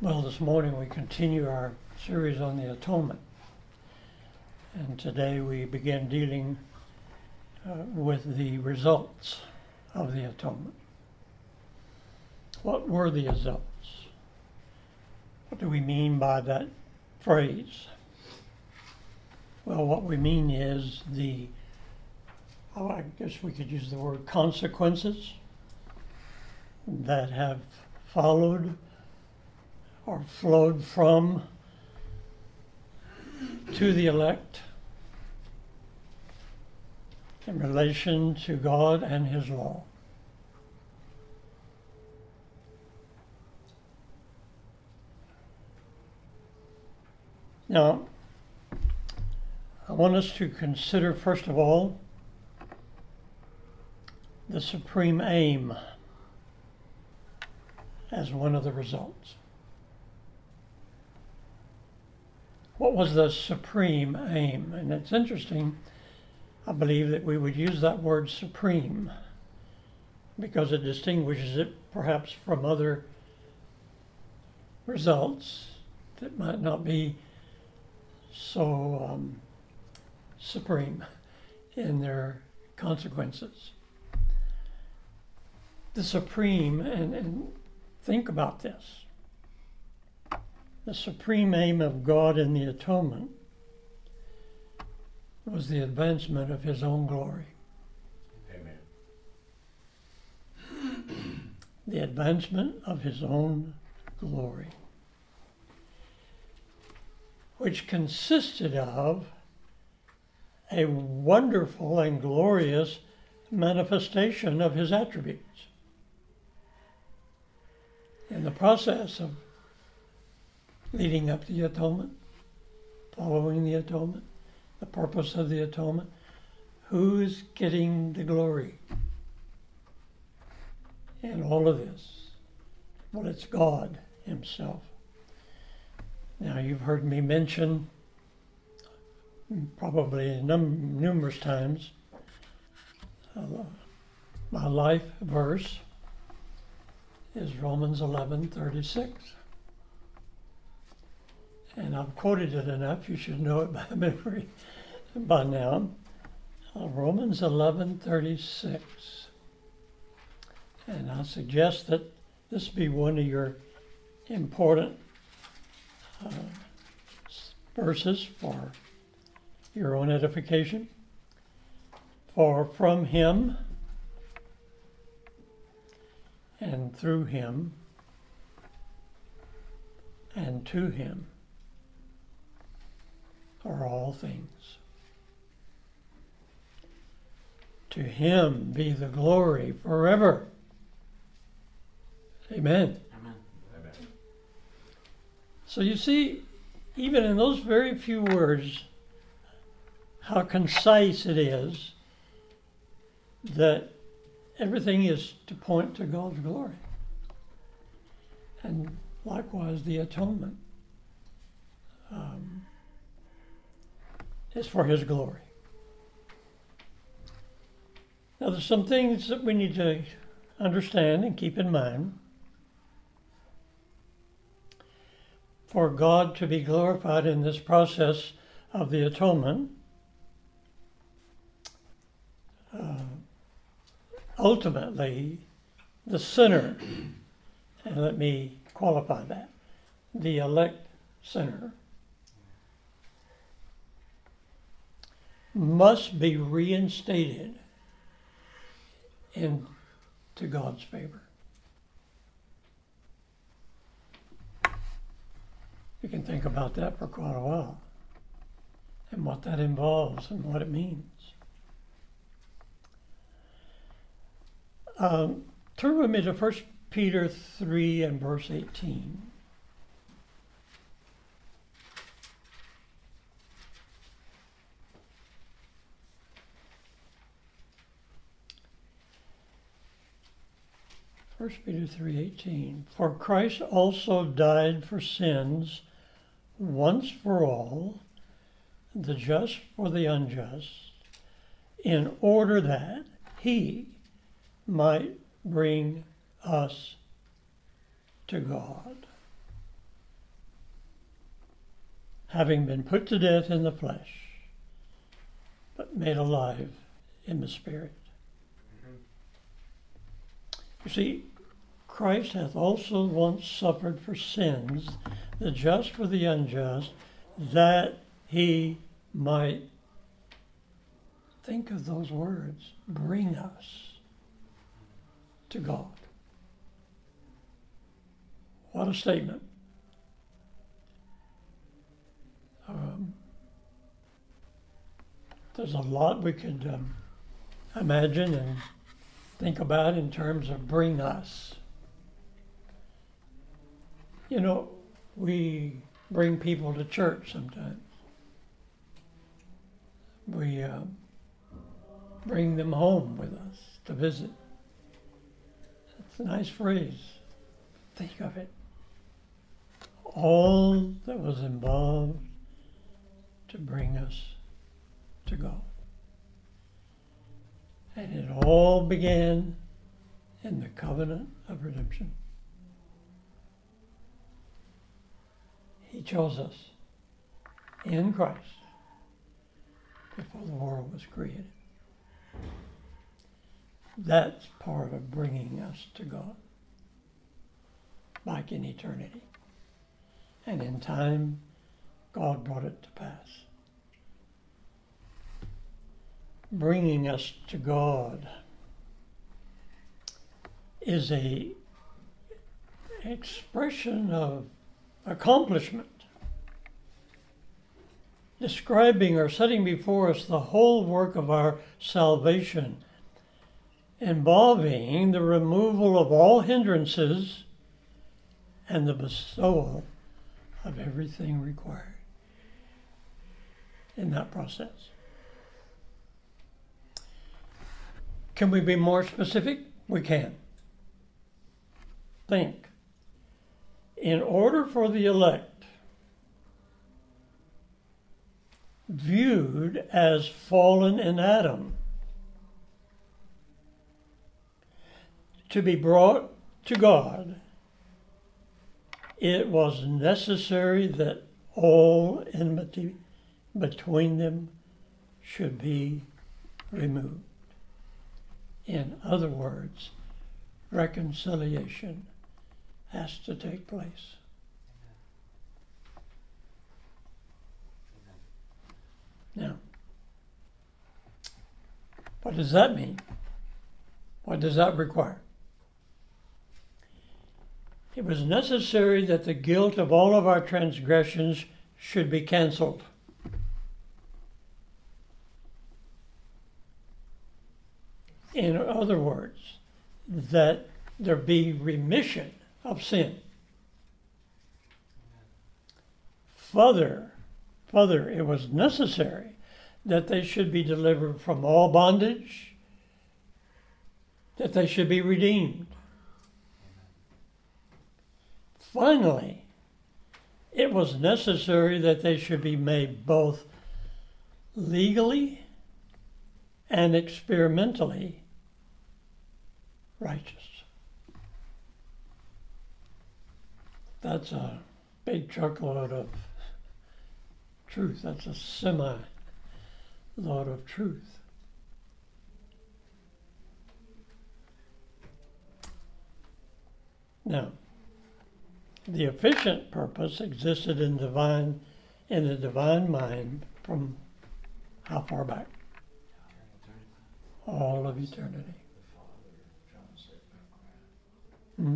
Well, this morning we continue our series on the atonement. And today we begin dealing with the results of the atonement. What were the results? What do we mean by that phrase? Well, what we mean is I guess we could use the word consequences that have followed or flowed from to the elect in relation to God and His law. Now, I want us to consider, first of all, the supreme aim as one of the results. What was the supreme aim? And it's interesting, I believe, that we would use that word supreme because it distinguishes it perhaps from other results that might not be so supreme in their consequences. The supreme, and think about this, the supreme aim of God in the atonement was the advancement of His own glory. Amen. The advancement of His own glory, which consisted of a wonderful and glorious manifestation of His attributes. In the process of leading up to the atonement, following the atonement, the purpose of the atonement, who's getting the glory in all of this? Well, it's God Himself. Now, you've heard me mention probably numerous times my life verse is Romans 11:36. And I've quoted it enough, you should know it by memory by now. Romans 11:36. And I suggest that this be one of your important verses for your own edification. For from Him and through Him and to Him are all things. To Him be the glory forever. Amen. Amen. Amen. So you see, even in those very few words, how concise it is that everything is to point to God's glory. And likewise, the atonement is for His glory. Now, there's some things that we need to understand and keep in mind. For God to be glorified in this process of the atonement, ultimately, the sinner, and let me qualify that, the elect sinner, must be reinstated into God's favor. You can think about that for quite a while and what that involves and what it means. Turn with me to 1 Peter 3 and verse 18. First Peter 3:18. For Christ also died for sins once for all, the just for the unjust, in order that He might bring us to God. having been put to death in the flesh, but made alive in the Spirit. You see, Christ hath also once suffered for sins, the just for the unjust, that he might, think of those words, bring us to God. What a statement. There's a lot we could imagine and think about in terms of bring us. You know, we bring people to church sometimes. We bring them home with us to visit. It's a nice phrase. Think of it. All that was involved to bring us to God. And it all began in the covenant of redemption. He chose us in Christ before the world was created. That's part of bringing us to God, back in eternity. And in time, God brought it to pass. Bringing us to God is a expression of accomplishment, describing or setting before us the whole work of our salvation, involving the removal of all hindrances and the bestowal of everything required in that process. Can we be more specific? We can. Think. In order for the elect, viewed as fallen in Adam, to be brought to God, it was necessary that all enmity between them should be removed. In other words, reconciliation has to take place. Now, what does that mean? What does that require? It was necessary that the guilt of all of our transgressions should be canceled. In other words, that there be remission of sin. Further, it was necessary that they should be delivered from all bondage, that they should be redeemed. Finally, it was necessary that they should be made both legally and experimentally righteous. That's a big truckload of truth. That's a semi-load of truth. Now, the efficient purpose existed in the divine mind from how far back? All of eternity. Hmm?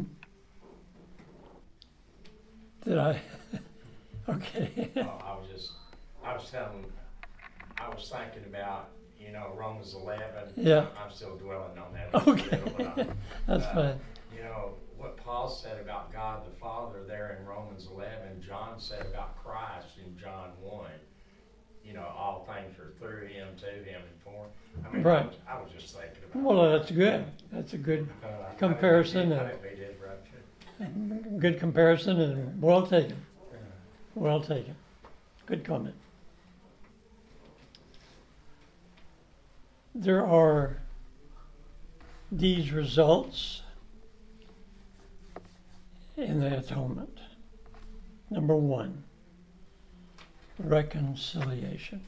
Did I? Okay. I was thinking about, Romans 11. Yeah. I'm still dwelling on that. Okay. That's fine. What Paul said about God the Father there in Romans 11, John said about Christ in John 1. All things are through him, to him, and for him. Right. I was just thinking about Well, that's good. That's a good comparison. Good comparison and well taken. Well taken. Good comment. There are these results in the atonement. Number one, reconciliation.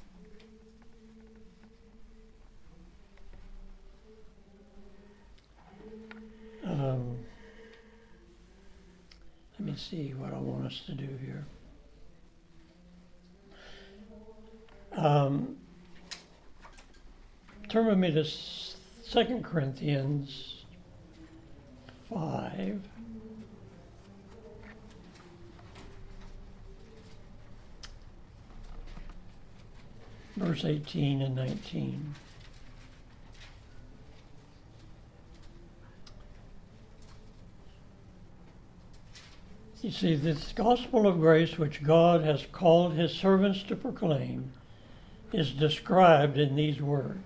Let me see what I want us to do here. Turn with me to 2 Corinthians 5. Verse 18 and 19. You see, this gospel of grace which God has called his servants to proclaim is described in these words.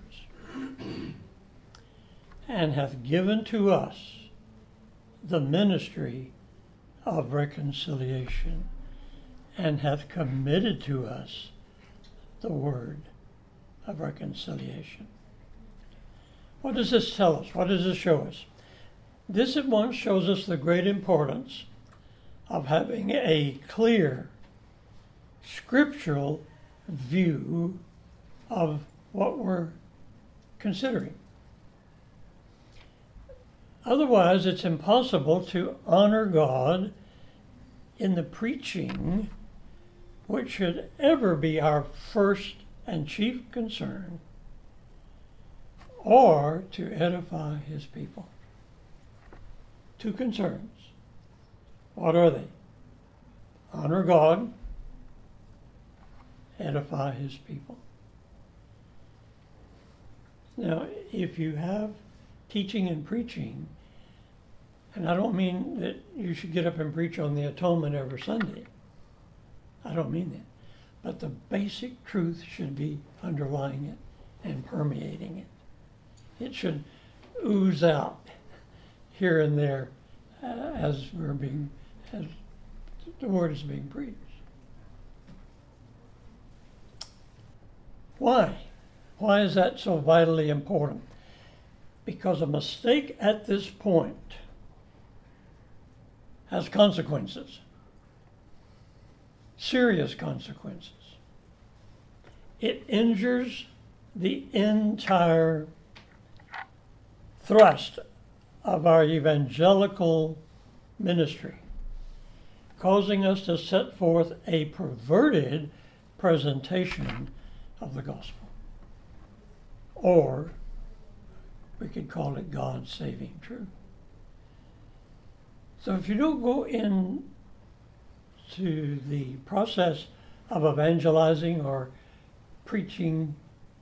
And hath given to us the ministry of reconciliation, and hath committed to us the word of reconciliation. What does this tell us? What does this show us? This at once shows us the great importance of having a clear scriptural view of what we're considering. Otherwise, it's impossible to honor God in the preaching, which should ever be our first and chief concern, or to edify his people. Two concerns. What are they? Honor God, edify his people. Now, if you have teaching and preaching, and I don't mean that you should get up and preach on the atonement every Sunday. I don't mean that. But the basic truth should be underlying it and permeating it. It should ooze out here and there as the word is being preached. Why? Why is that so vitally important? Because a mistake at this point has consequences, serious consequences. It injures the entire thrust of our evangelical ministry, causing us to set forth a perverted presentation of the gospel. Or we could call it God's saving truth. So if you don't go into the process of evangelizing or preaching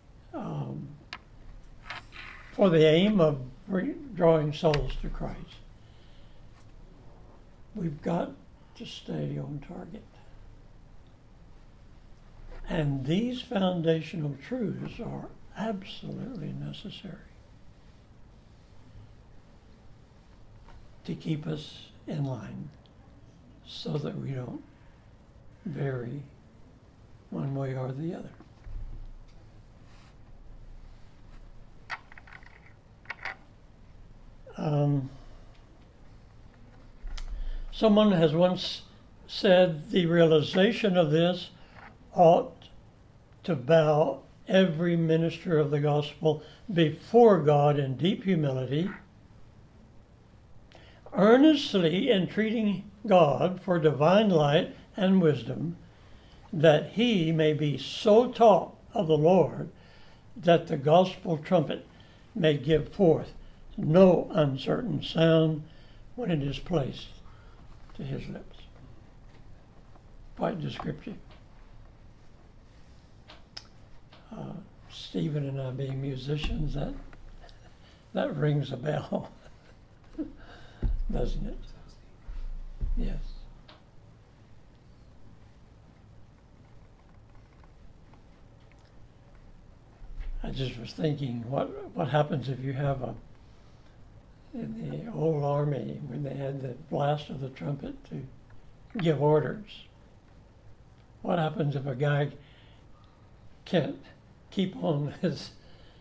for the aim of drawing souls to Christ, we've got to stay on target. And these foundational truths are absolutely necessary to keep us in line so that we don't vary one way or the other. Someone has once said the realization of this ought to bow every minister of the gospel before God in deep humility, earnestly entreating God for divine light and wisdom, that he may be so taught of the Lord that the gospel trumpet may give forth no uncertain sound when it is placed to his lips. Quite descriptive. Stephen and I being musicians, that rings a bell, doesn't it? Yes. I just was thinking, what happens if you have in the old army, when they had the blast of the trumpet to give orders? What happens if a guy can't keep on his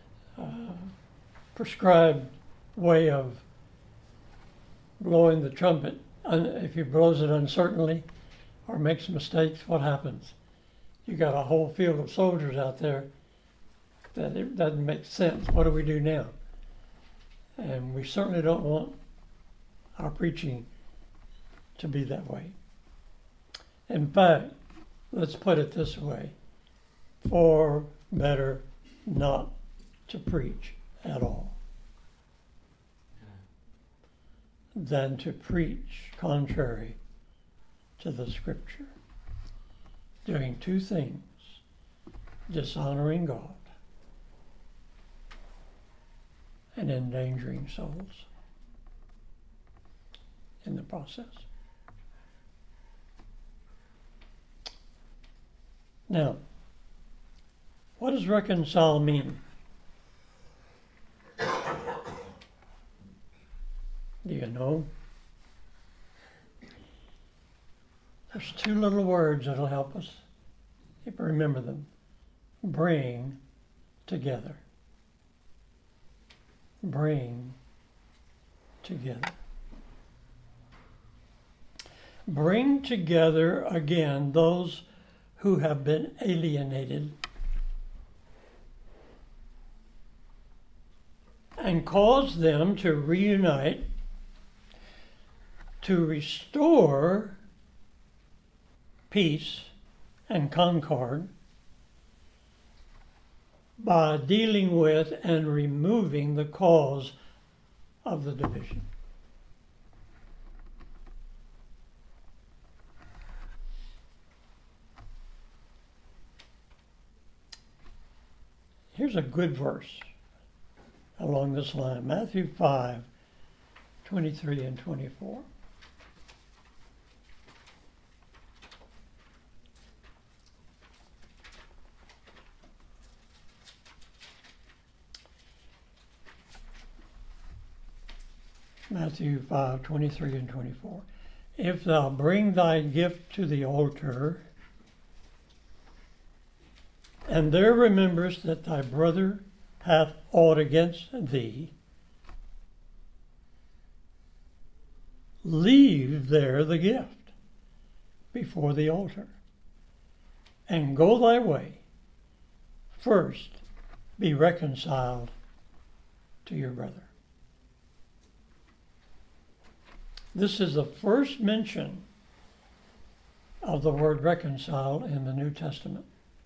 prescribed way of blowing the trumpet? If he blows it uncertainly or makes mistakes, what happens? you got a whole field of soldiers out there that it doesn't make sense. What do we do now? And we certainly don't want our preaching to be that way. In fact, let's put it this way: far better not to preach at all than to preach contrary to the Scripture, doing two things: dishonoring God and endangering souls in the process. Now, what does reconcile mean? Do you know? There's two little words that'll help us if we remember them. Bring together. Bring together. Bring together again those who have been alienated and cause them to reunite, to restore peace and concord by dealing with and removing the cause of the division. Here's a good verse along this line, Matthew 5:23 and 24. Matthew 5:23 and 24. If thou bring thy gift to the altar, and there rememberest that thy brother hath aught against thee, leave there the gift before the altar, and go thy way. First be reconciled to your brother. This is the first mention of the word reconcile in the New Testament.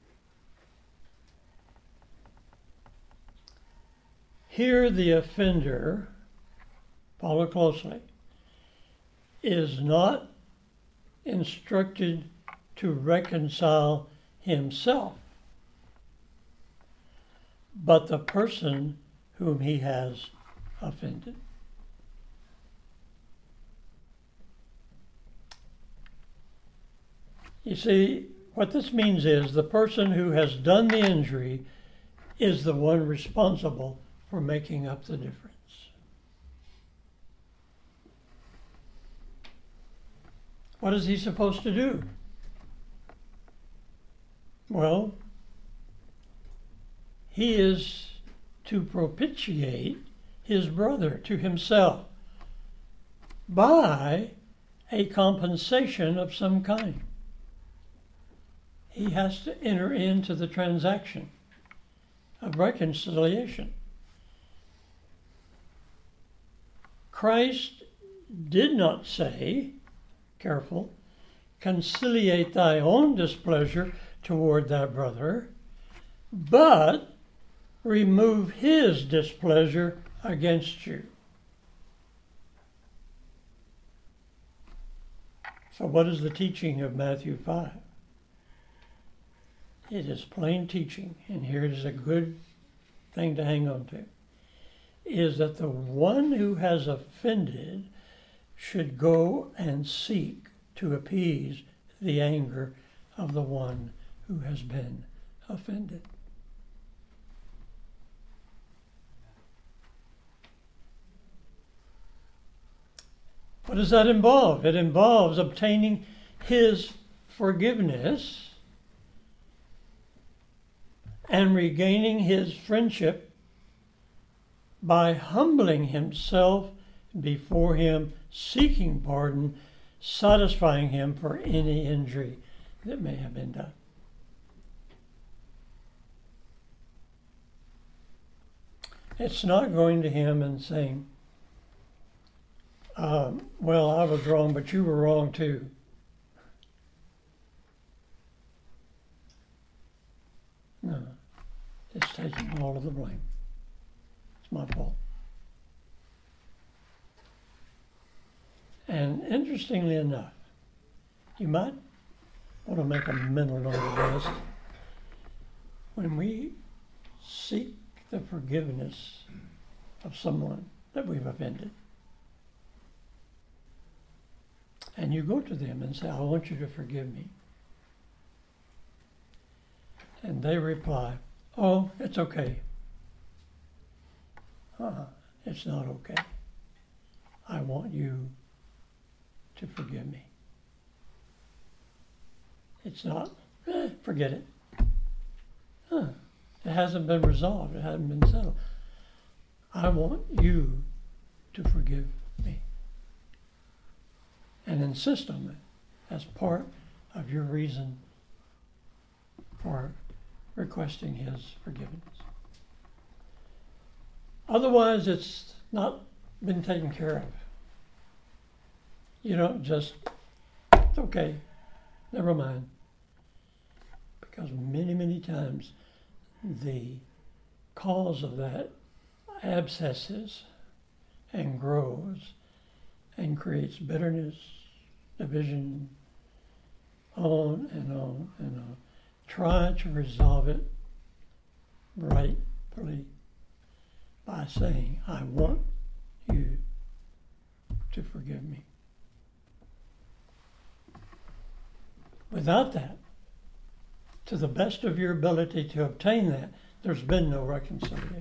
Here the offender, follow closely, is not instructed to reconcile himself, but the person whom he has offended. You see, what this means is the person who has done the injury is the one responsible for making up the difference. What is he supposed to do? Well, he is to propitiate his brother to himself by a compensation of some kind. He has to enter into the transaction of reconciliation. Christ did not say, careful, conciliate thy own displeasure toward thy brother, but remove his displeasure against you. So what is the teaching of Matthew 5? It is plain teaching, and here it is a good thing to hang on to, is that the one who has offended should go and seek to appease the anger of the one who has been offended. What does that involve? It involves obtaining his forgiveness and regaining his friendship by humbling himself before him, seeking pardon, satisfying him for any injury that may have been done. It's not going to him and saying, well, I was wrong, but you were wrong too. No, it's taking all of the blame. It's my fault. And interestingly enough, you might want to make a mental note of this. When we seek the forgiveness of someone that we've offended, and you go to them and say, I want you to forgive me. And they reply, oh, it's okay. It's not okay. I want you to forgive me. It's not, forget it. It hasn't been resolved. It hasn't been settled. I want you to forgive me. And insist on that as part of your reason for requesting his forgiveness. Otherwise, it's not been taken care of. You don't just, it's okay, never mind. Because many, many times the cause of that abscesses and grows and creates bitterness, division, on and on and on. Try to resolve it rightfully by saying, I want you to forgive me. Without that, to the best of your ability to obtain that, there's been no reconciliation.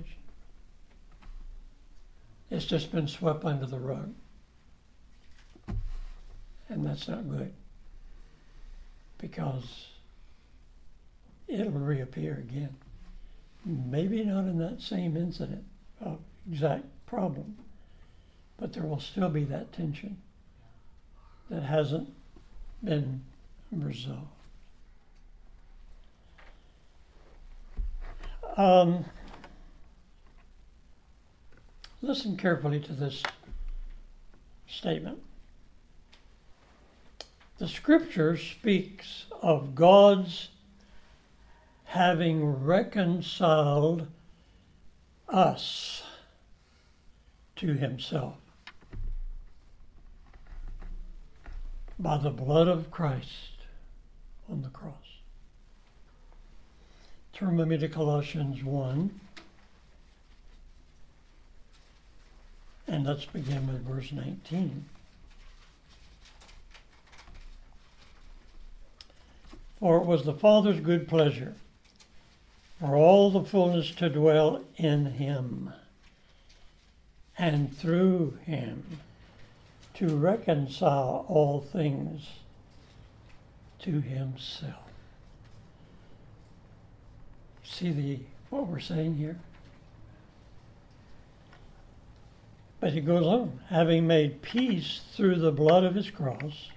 It's just been swept under the rug. And that's not good, because it'll reappear again. Maybe not in that same incident, exact problem, but there will still be that tension that hasn't been resolved. Listen carefully to this statement. The scripture speaks of God's having reconciled us to himself by the blood of Christ on the cross. Turn with me to Colossians 1, and let's begin with verse 19. For it was the Father's good pleasure for all the fullness to dwell in him, and through him to reconcile all things to himself. See what we're saying here? But he goes on, having made peace through the blood of his cross,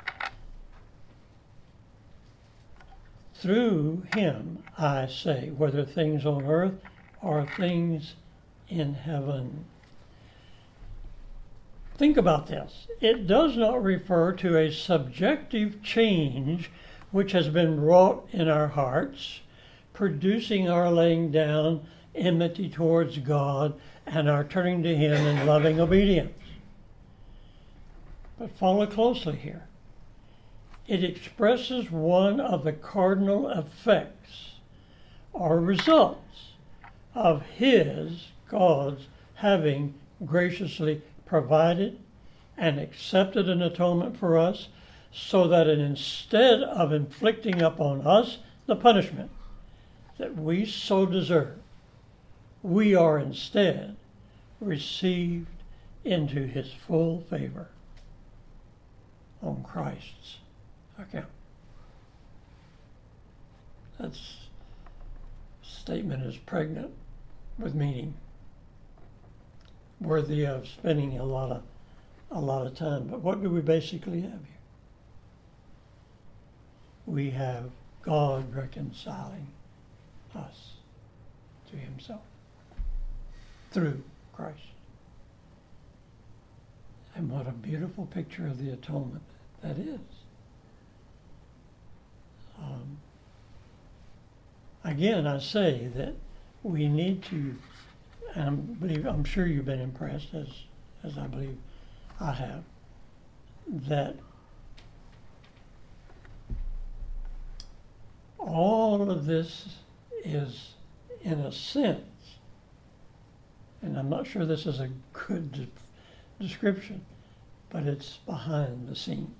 through him, I say, whether things on earth or things in heaven. Think about this. It does not refer to a subjective change which has been wrought in our hearts, producing our laying down enmity towards God and our turning to him in loving obedience. But follow closely here. It expresses one of the cardinal effects or results of God's having graciously provided and accepted an atonement for us, so that instead of inflicting upon us the punishment that we so deserve, we are instead received into his full favor on Christ's account. That statement is pregnant with meaning, worthy of spending a lot of time. But what do we basically have here? We have God reconciling us to himself. through Christ. And what a beautiful picture of the atonement that is. Again, I say that we need to, and I'm sure you've been impressed, as I believe I have, that all of this is, in a sense, and I'm not sure this is a good description, but it's behind the scenes.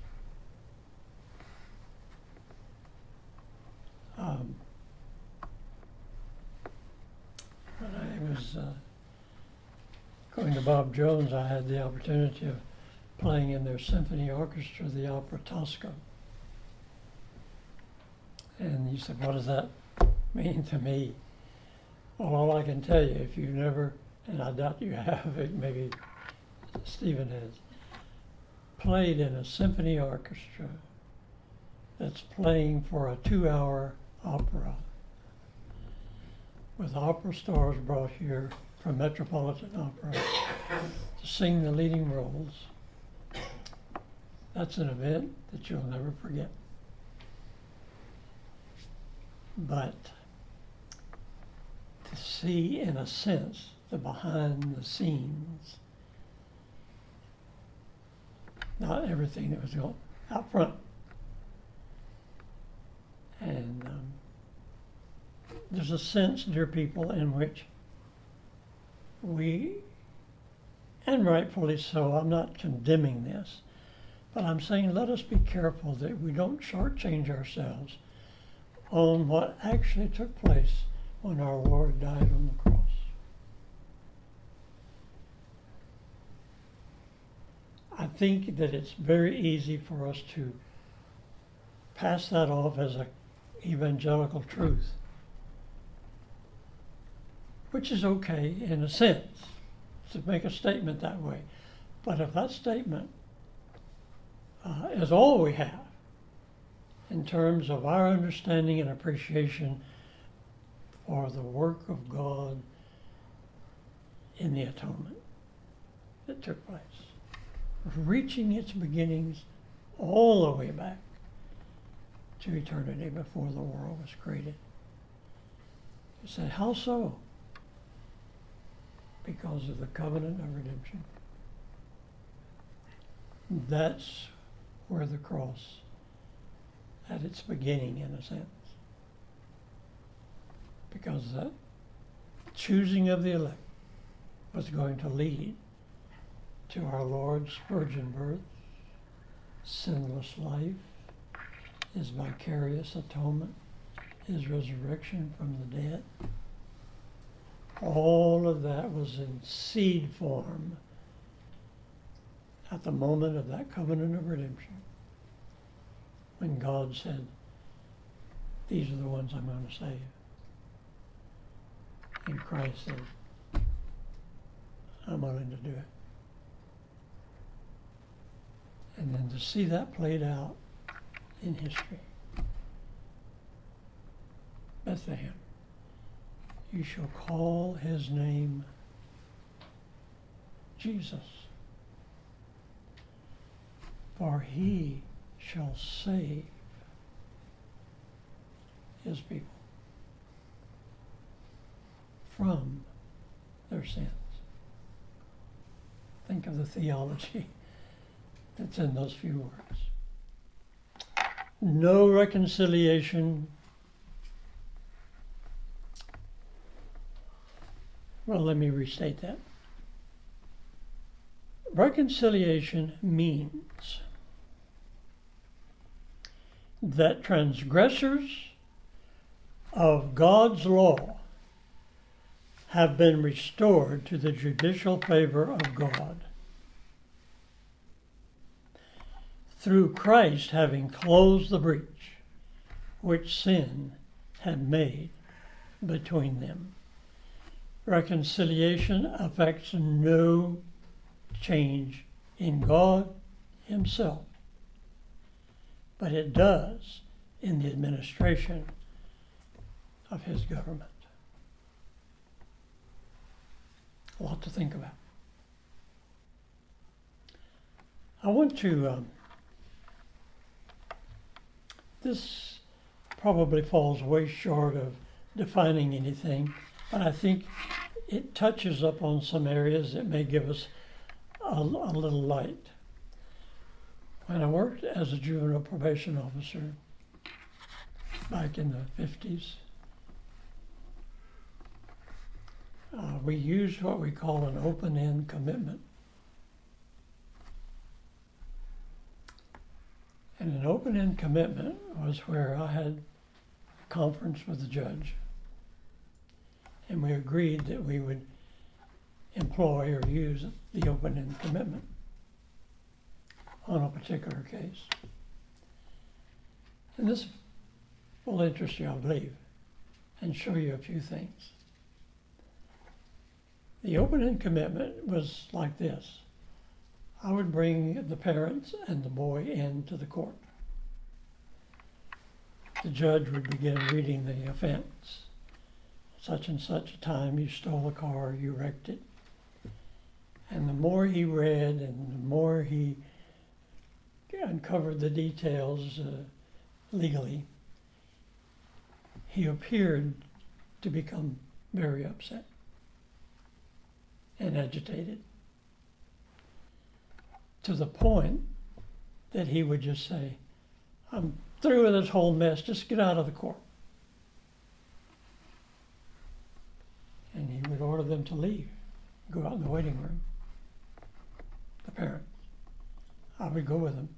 When I was going to Bob Jones, I had the opportunity of playing in their symphony orchestra, the Opera Tosca. And you said, what does that mean to me? Well, all I can tell you, if you've never, and I doubt you have, maybe Stephen has, played in a symphony orchestra that's playing for a 2-hour opera with opera stars brought here from Metropolitan Opera to sing the leading roles. That's an event that you'll never forget. But to see, in a sense, the behind the scenes, not everything that was going out front. And there's a sense, dear people, in which we, and rightfully so, I'm not condemning this, but I'm saying let us be careful that we don't shortchange ourselves on what actually took place when our Lord died on the cross. I think that it's very easy for us to pass that off as an evangelical truth, which is okay in a sense to make a statement that way. But if that statement is all we have in terms of our understanding and appreciation for the work of God in the atonement that took place, reaching its beginnings all the way back to eternity before the world was created. You say, how so? Because of the covenant of redemption. That's where the cross at its beginning, in a sense. Because that choosing of the elect was going to lead to our Lord's virgin birth, sinless life, his vicarious atonement, his resurrection from the dead. All of that was in seed form at the moment of that covenant of redemption, when God said, these are the ones I'm going to save. And Christ said, I'm willing to do it. And then to see that played out in history. Bethlehem, you shall call his name Jesus, for he shall save his people from their sins. Think of the theology that's in those few words. No reconciliation. Well, let me restate that. Reconciliation means that transgressors of God's law have been restored to the judicial favor of God through Christ having closed the breach which sin had made between them. Reconciliation affects no change in God himself, but it does in the administration of his government. a lot to think about. I want to, this probably falls way short of defining anything, but I think it touches up on some areas that may give us a little light. When I worked as a juvenile probation officer back in the 50s, we used what we call an open-end commitment. And an open-end commitment was where I had a conference with the judge, and we agreed that we would employ or use the open-end commitment on a particular case. And this will interest you, I believe, and show you a few things. The open-end commitment was like this. I would bring the parents and the boy into the court. The judge would begin reading the offense. Such and such a time you stole a car, you wrecked it. And the more he read and the more he uncovered the details legally, he appeared to become very upset and agitated, to the point that he would just say, I'm through with this whole mess, just get out of the court. And he would order them to leave, go out in the waiting room, the parents. I would go with them.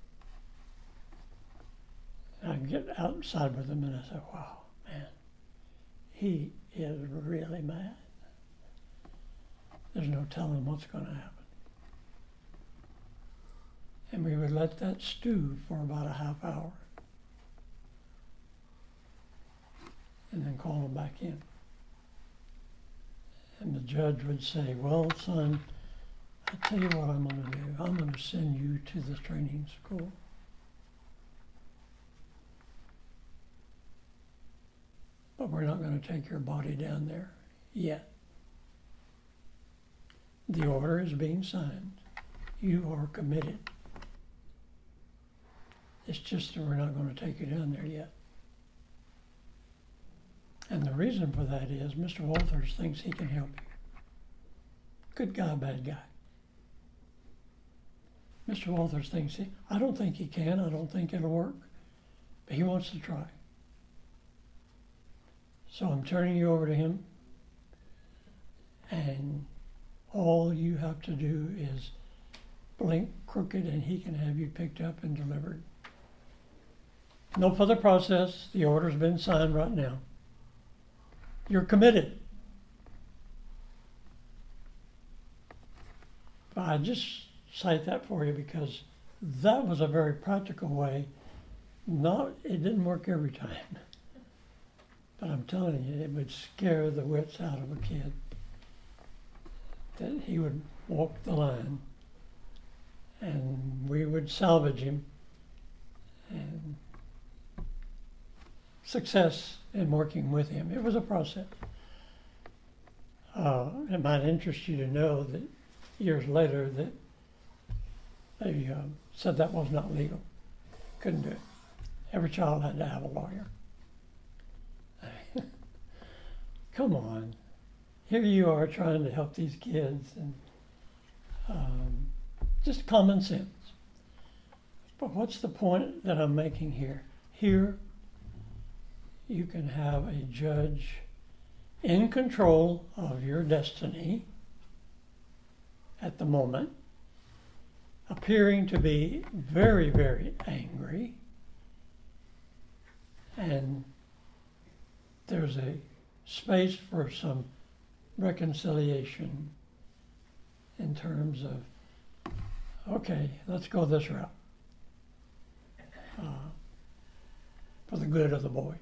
And I'd get outside with them and I said, wow, man, he is really mad. There's no telling what's going to happen. And we would let that stew for about a half hour. And then call him back in. And the judge would say, well, son, I tell you what I'm going to do. I'm going to send you to the training school. But we're not going to take your body down there yet. The order is being signed. You are committed. It's just that we're not going to take you down there yet. And the reason for that is Mr. Walters thinks he can help you. Good guy, bad guy. Mr. Walters thinks I don't think he can. I don't think it'll work. But he wants to try. So I'm turning you over to him. And all you have to do is blink crooked and he can have you picked up and delivered. No further process. The order's been signed right now. You're committed. I just cite that for you because that was a very practical way. It didn't work every time. But I'm telling you, it would scare the wits out of a kid that he would walk the line and we would salvage him. And success in working with him. It was a process. It might interest you to know that years later that they said that was not legal. Couldn't do it. Every child had to have a lawyer. Come on. Here you are trying to help these kids and just common sense. But what's the point that I'm making here? Here, you can have a judge in control of your destiny at the moment, appearing to be very, very angry, and there's a space for some reconciliation in terms of, okay, let's go this route for the good of the boy.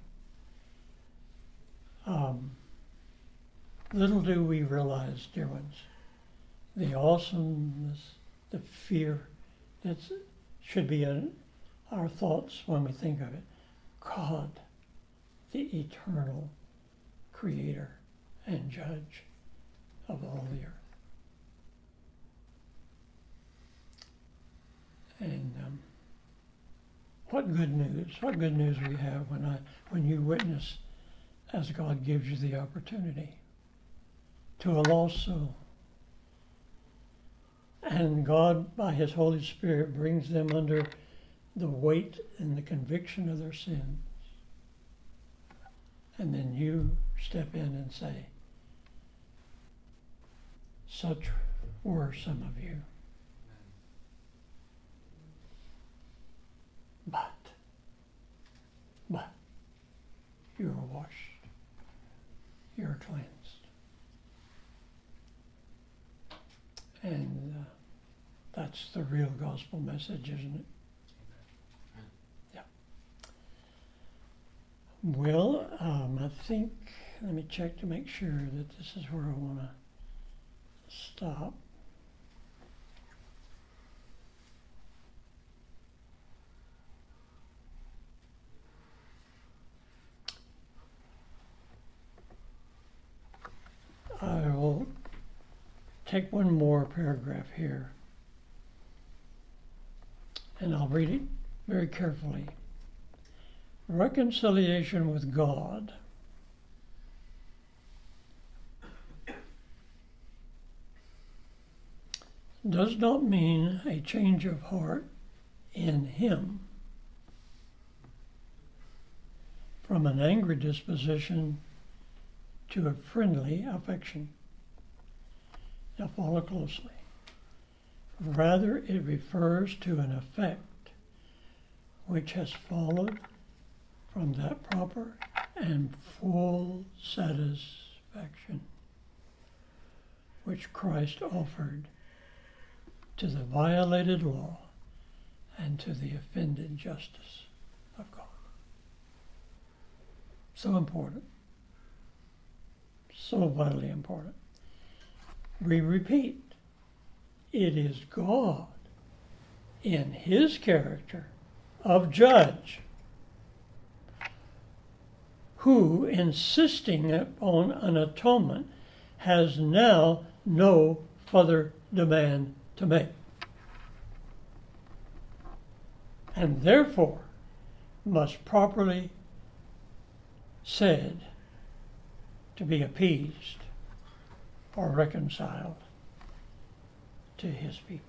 Little do we realize, dear ones, the awesomeness, the fear that should be in our thoughts when we think of it. God, the eternal creator and judge of all the earth. And what good news we have when you witness as God gives you the opportunity to a lost soul. And God, by His Holy Spirit, brings them under the weight and the conviction of their sins. And then you step in and say, such were some of you. But you are washed. You're cleansed. And that's the real gospel message, isn't it? Yeah. Well, I think, let me check to make sure that this is where I want to stop. I will take one more paragraph here, and I'll read it very carefully. Reconciliation with God does not mean a change of heart in Him from an angry disposition to a friendly affection. Now follow closely. Rather, it refers to an effect which has followed from that proper and full satisfaction which Christ offered to the violated law and to the offended justice of God. So important. So vitally important. We repeat, it is God in His character of judge who, insisting upon an atonement, has now no further demand to make, and therefore must properly said to be appeased or reconciled to His people.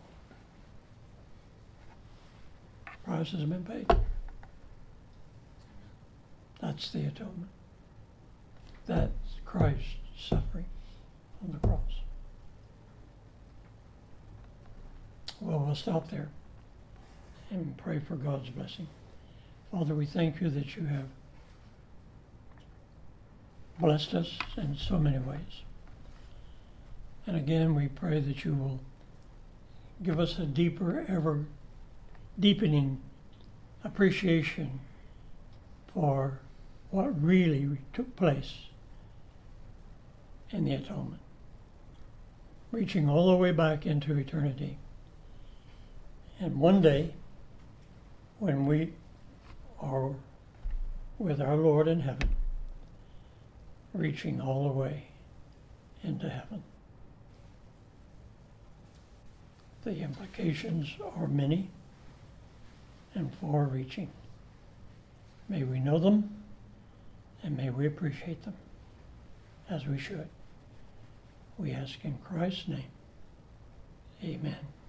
Price has been paid. That's the atonement. That's Christ's suffering on the cross. Well, we'll stop there and pray for God's blessing. Father, we thank you that you have blessed us in so many ways. And again, we pray that you will give us a deeper, ever deepening appreciation for what really took place in the atonement, reaching all the way back into eternity. And one day, when we are with our Lord in heaven, reaching all the way into heaven. The implications are many and far-reaching. May we know them, and may we appreciate them as we should. We ask in Christ's name. Amen.